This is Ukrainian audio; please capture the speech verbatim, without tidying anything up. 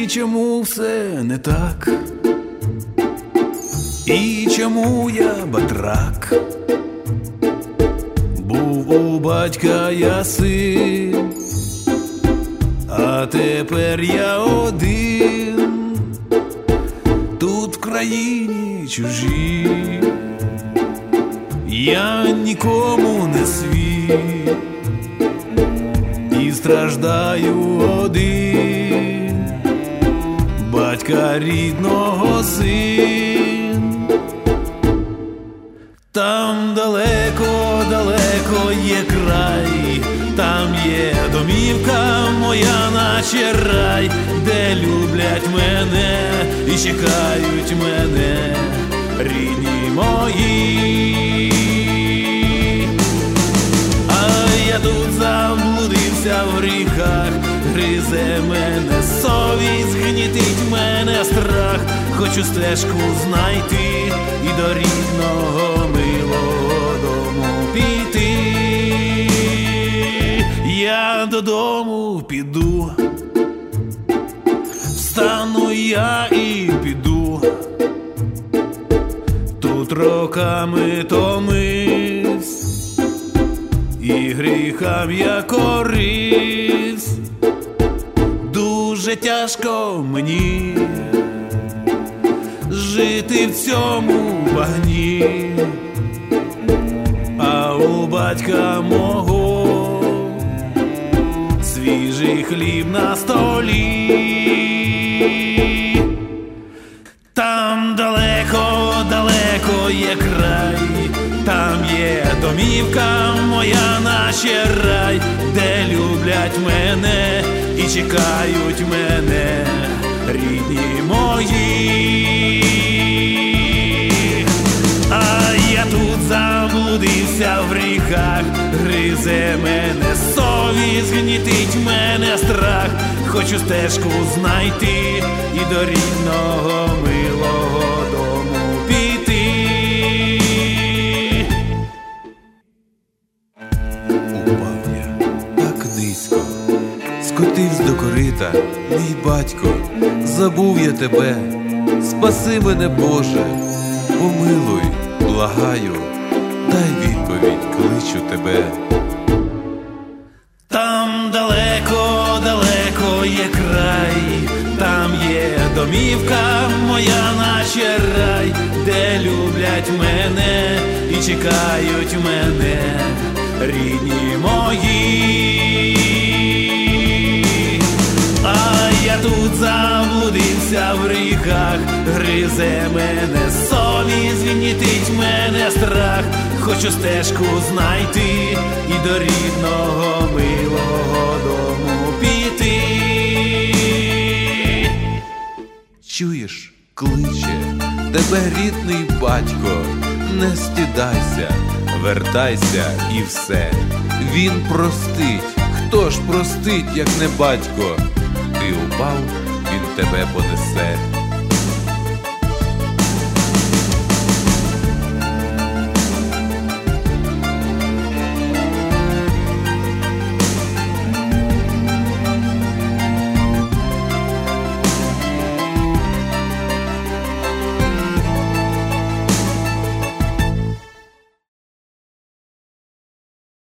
чому все не так? І чому я батрак? Був у батька я син, а тепер я один, тут в країні чужій, я нікому не свій, і страждаю один, батька рідного син. Там далеко-далеко є край, там є домівка моя, наче рай, де люблять мене і чекають мене рідні мої. А я тут заблудився в гріхах, гризе мене совість, гнітить мене страх. Хочу стежку знайти і до рідного милого дому піти. Я додому піду, встану я і піду. Тут роками томивсь, і гріхам я коривсь. Дуже тяжко мені жити в цьому багні, а у батька мого свіжий хліб на столі. Там далеко-далеко є край, там є домівка моя, наче рай, де люблять мене і чекають мене рідні мої. А я тут заблудився в гріхах, гризе мене совість, гнітить мене страх. Хочу стежку знайти і до рідного милого дому піти. Упав я так низько, скотивсь до корита, мій батько, забув я тебе, спаси мене, Боже, помилуй, благаю, дай відповідь, кличу тебе. Там далеко-далеко є край, там є домівка моя, наче рай, де люблять мене і чекають мене рідні мої. А я тут заблудився в гріхах, гризе мене совість, гнітить мене страх. Хочу стежку знайти і до рідного милого дому піти. Чуєш, кличе тебе рідний батько, не стидайся, вертайся і все. Він простить, хто ж простить, як не батько? Ти упав, він тебе понесе.